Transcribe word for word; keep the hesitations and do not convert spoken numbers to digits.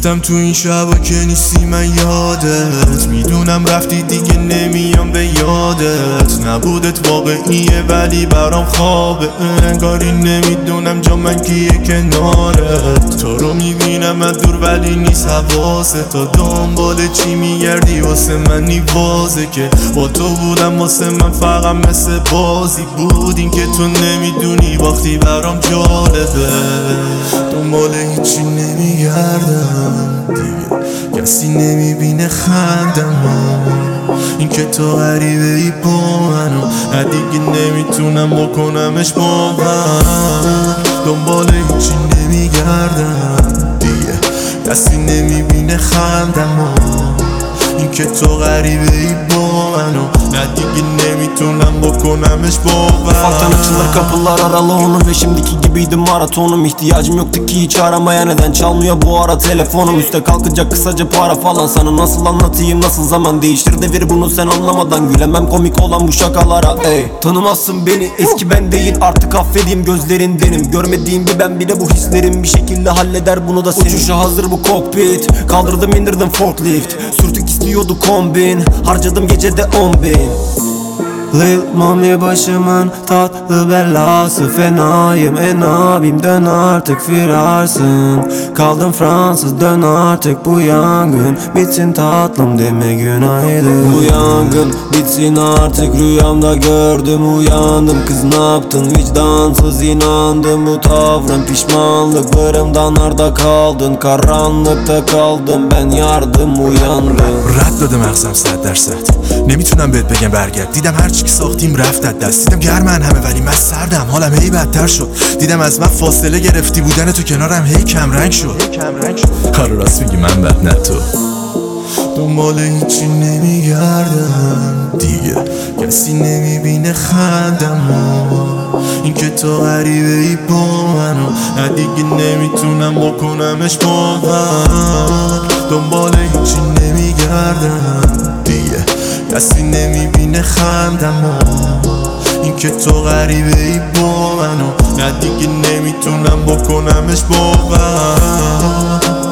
گفتم تو این شبا که نیستی من یادت میدونم رفتی دیگه نمیام به یادت نبودت واقعیه ولی برام خوابه انگاری نمیدونم جا من کیه کنارت تو رو میبینم از دور ولی نیست حواسه تا دنبال چی میگردی واسه منی وازه که با تو بودم واسه من فقط مثل بازی بود این که تو نمیدونی وقتی برام جالبه دنبال هیچی نمیگردم دیگه کسی نمیبینه خندم این که تو غریبه ای با منو دیگه نمیتونم بکنمش با من دنبال هیچی نمیگردم دیگه کسی نمیبینه خندم این که تو غریبه ای با منو نه دیگه nemitunam bokunamış bu ben. Ufaktan açılır kapılar aralığının ve şimdiki gibiydi maratonum. İhtiyacım yoktu ki hiç aramaya, neden çalmıyor bu ara telefonum. Üste kalkacak kısaca para falan, sana nasıl anlatayım, nasıl zaman değiştir devir bunu sen anlamadan. Gülemem komik olan bu şakalara ey. Tanımazsın beni, eski ben değil artık, affedeyim gözlerindenim. Görmediğim bir ben bile bu hislerim bir şekilde halleder bunu da senin. Uçuşa hazır bu kokpit, kaldırdım indirdim forklift. Sürtük istiyordu kombin, harcadım gecede on bin. Lil Mami başımın tatlı belası, fenayım en abim, dön artık firarsın. Kaldım Fransız, dön artık bu yangın bitsin tatlım, deme günaydın. Bu yangın bitsin artık, rüyamda gördüm uyandım. Kız ne yaptın vicdansız, inandım bu tavrın, pişmanlıklarımdan arda kaldın. Karanlıkta kaldım ben, yardım uyandım. رد داده مغزم صد درصد نمیتونم بهت بگم برگرد. دیدم هر چی که ساختیم رفت از دست. دیدم گرمن همه ولی من سردم، حالم هی بدتر شد. دیدم از من فاصله گرفتی، بودن تو کنارم هی کم رنگ شد. آره راست میگی من بد نه تو. دنبال هیچی نمیگردم دیگه، کسی نمیبینه خندم این که تو غریبه ای با منو دیگه نمیتونم بکنمش با من. دنبال هیچی نمیگردم دیگه، کسی نمیبینه خندم این که تو غریبه ای با منو دیگه نمیتونم بکنمش با من.